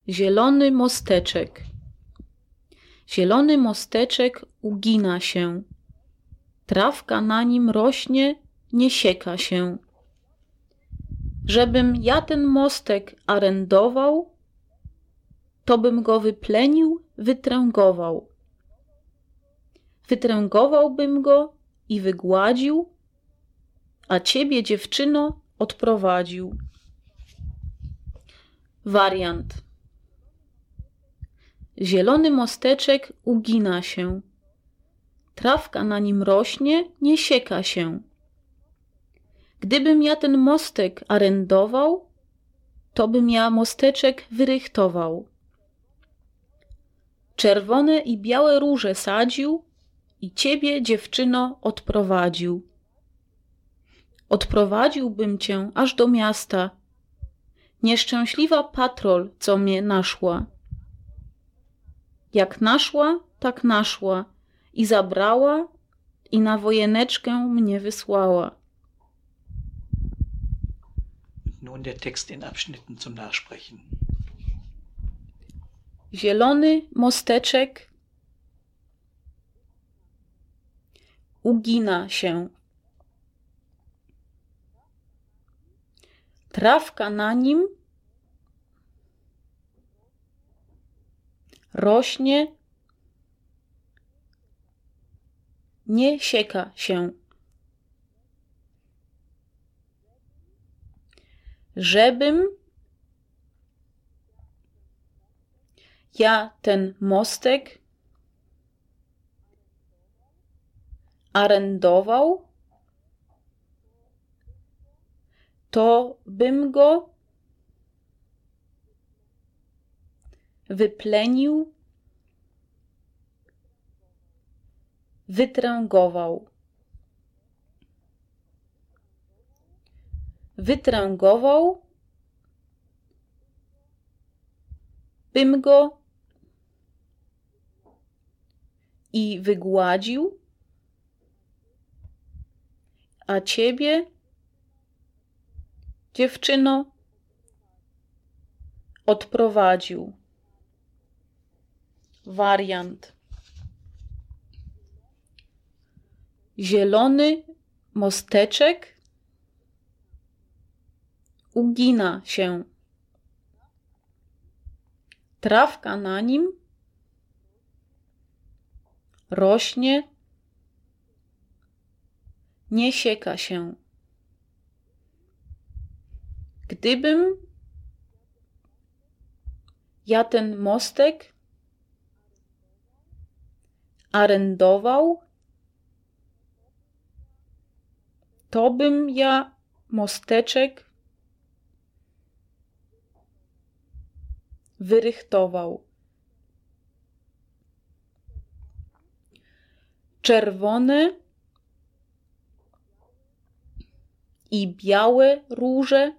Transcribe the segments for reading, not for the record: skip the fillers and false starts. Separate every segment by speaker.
Speaker 1: Zielony mosteczek. Zielony mosteczek ugina się. Trawka na nim rośnie, nie sieka się. Żebym ja ten mostek arendował, to bym go wyplenił, wytręgował. Wytręgowałbym go i wygładził, a ciebie, dziewczyno, odprowadził. Wariant. Zielony mosteczek ugina się. Trawka na nim rośnie, nie sieka się. Gdybym ja ten mostek arendował, to bym ja mosteczek wyrychtował. Czerwone i białe róże sadził i ciebie, dziewczyno, odprowadził. Odprowadziłbym cię aż do miasta. Nieszczęśliwa patrol, co mnie naszła. Jak naszła, tak naszła i zabrała i na wojeneczkę mnie wysłała.
Speaker 2: Nun der Text in Abschnitten zum Nachsprechen.
Speaker 1: Zielony mosteczek ugina się. Trawka na nim rośnie, nie sieka się. Żebym ja ten mostek arendował, to bym go wyplenił, wytręgował. Wytręgował bym go i wygładził, a ciebie, dziewczyno, odprowadził. Wariant. Zielony mosteczek ugina się. Trawka na nim rośnie, nie sieka się. Gdybym ja ten mostek arendował, to bym ja mosteczek wyrychtował. Czerwone i białe róże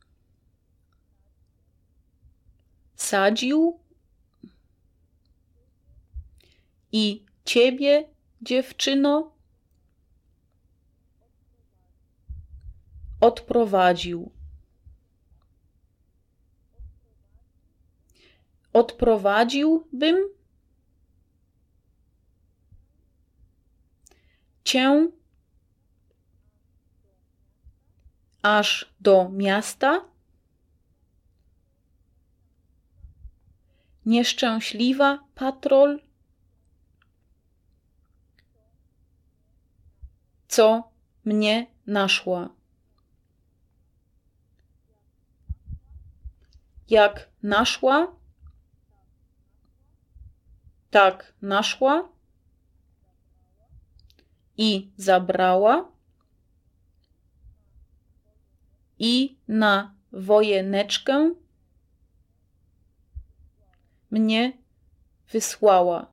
Speaker 1: sadził i ciebie, dziewczyno, odprowadził. Odprowadziłbym cię aż do miasta. Nieszczęśliwa patrol, co mnie naszła. Jak naszła, tak naszła i zabrała i na wojeneczkę mnie wysłała.